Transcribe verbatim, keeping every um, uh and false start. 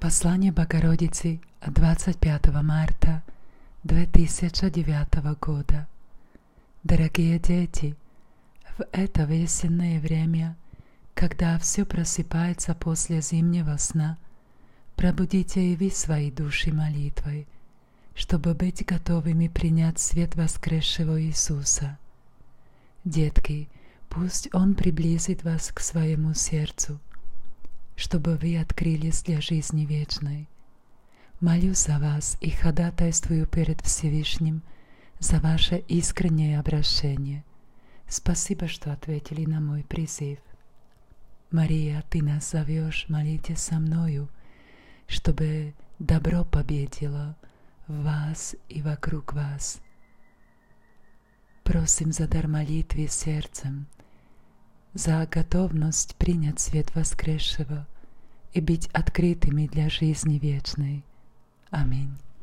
Послание Богородицы от двадцать пятого марта две тысячи девятого года. Дорогие дети, в это весеннее время, когда все просыпается после зимнего сна, пробудите и вы свои души молитвой, чтобы быть готовыми принять свет воскресшего Иисуса. Детки, пусть Он приблизит вас к своему сердцу, чтобы вы открылись для жизни вечной. Молюсь за вас и ходатайствую перед Всевышним за ваше искреннее обращение. Спасибо, что ответили на мой призыв. Мария, ты нас зовешь, молитесь со мною, чтобы добро победило в вас и вокруг вас. Просим за дар молитвы сердцем, за готовность принять свет воскресшего и быть открытыми для жизни вечной. Аминь.